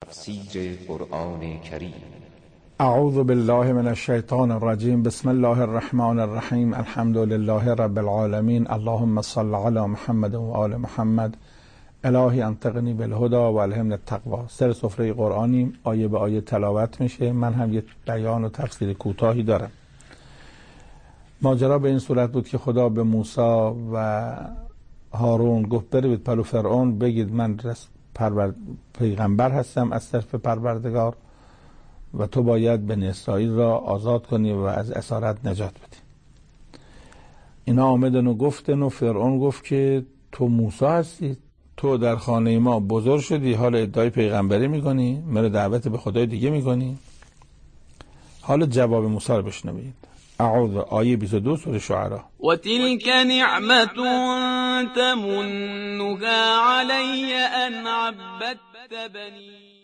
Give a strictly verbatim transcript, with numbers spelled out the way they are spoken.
تفسیر قرآن کریم. اعوذ بالله من الشیطان الرجیم. بسم الله الرحمن الرحیم. الحمد لله رب العالمین. اللهم صل علی محمد و آل محمد. الهی انطقنی بالهدى و الهمنی التقوی. سر سفره قرآنیم، آیه به آیه تلاوت میشه. من هم یک بیان و تفسیر کوتاهی دارم. ماجرا به این صورت بود که خدا به موسی و هارون گفت برید پلو فرعون بگید من پرور... پیغمبر هستم از طرف پروردگار و تو باید بنی اسرائیل را آزاد کنی و از اسارت نجات بدی. اینا آمدن و گفتن و فرعون گفت که تو موسی هستی، تو در خانه ما بزرگ شدی، حال ادعای پیغمبری میکنی، مرا دعوت به خدای دیگه میکنی. حالا جواب موسی رو بشنوید. اعوذ. آیه بیست و دو سوره شعراء. و تلك نعمة تمنها علی ان عبدت بنی